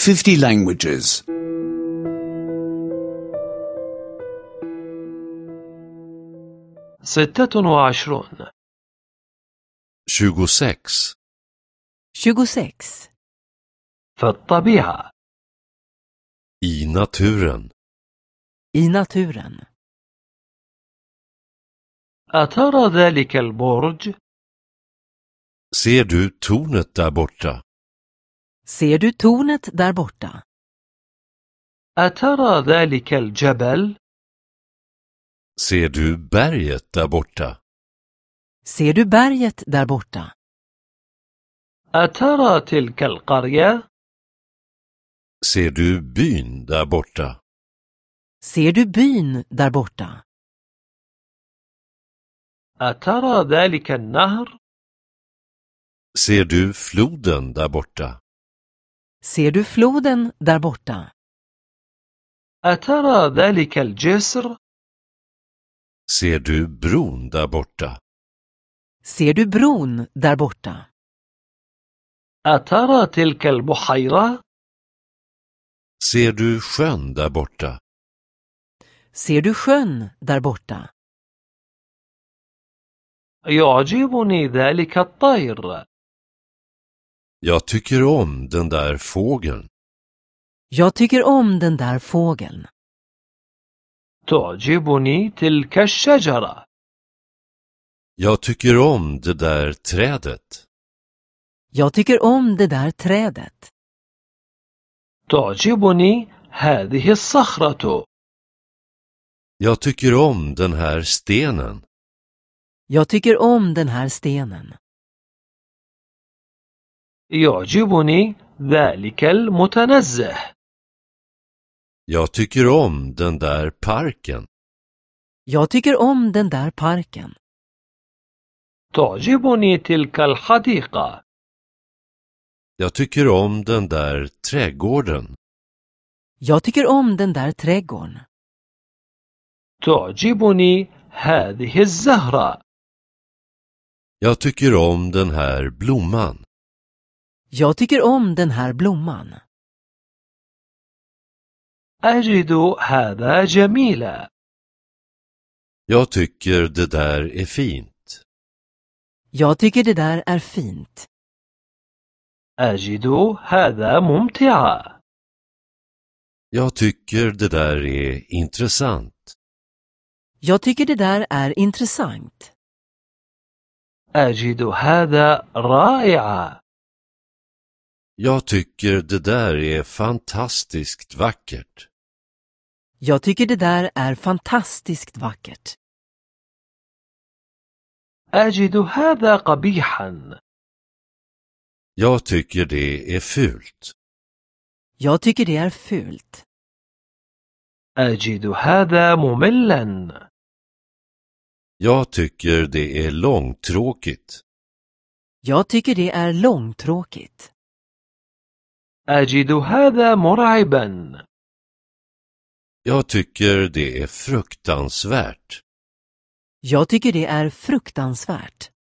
50 languages. 26 26. 26. في الطبيعة I naturen. I naturen. أترى ذلك البرج؟ Ser du tornet där borta? Ser du tornet där borta? أترى ذلك الجبل؟ Ser du berget där borta? Ser du berget där borta? أترى تلك القرية؟ Ser du byn där borta? Ser du byn där borta? أترى ذلك النهر؟ Ser du floden där borta? Ser du floden där borta? أترى ذلك الجسر؟ Ser du bron där borta? Ser du bron där borta? أترى تلك البحيرة؟ Ser du sjön där borta? Ser du sjön där borta? يعجبني ذلك الطير. Jag tycker om den där fågeln. Jag tycker om den där fågeln. تعجبني تلك الشجرة. Jag tycker om det där trädet. Jag tycker om det där trädet. تعجبني هذه الصخرة. Jag tycker om den här stenen. Jag tycker om den här stenen. يعجبني ذلك المتنزه. Jag tycker om den där parken. Jag tycker om den där parken. تعجبني تلك الحديقة. Jag tycker om den där trädgården. Jag tycker om den där trädgården. تعجبني هذه الزهرة. Jag tycker om den här blomman. Jag tycker om den här blomman. أجد هذا جميلا. Jag tycker det där är fint. Jag tycker det där är fint. أجد هذا ممتعا. Jag tycker det där är intressant. Jag tycker det där är intressant. أجد هذا رائعا. Jag tycker det där är fantastiskt vackert. Jag tycker det där är fantastiskt vackert. أجد هذا قبيحا. Jag tycker det är fult. Jag tycker det är fult. أجد هذا مملا. Jag tycker det är långtråkigt. Jag tycker det är långtråkigt. أجد هذا مرعبا. Jag tycker det är fruktansvärt. Jag tycker det är fruktansvärt.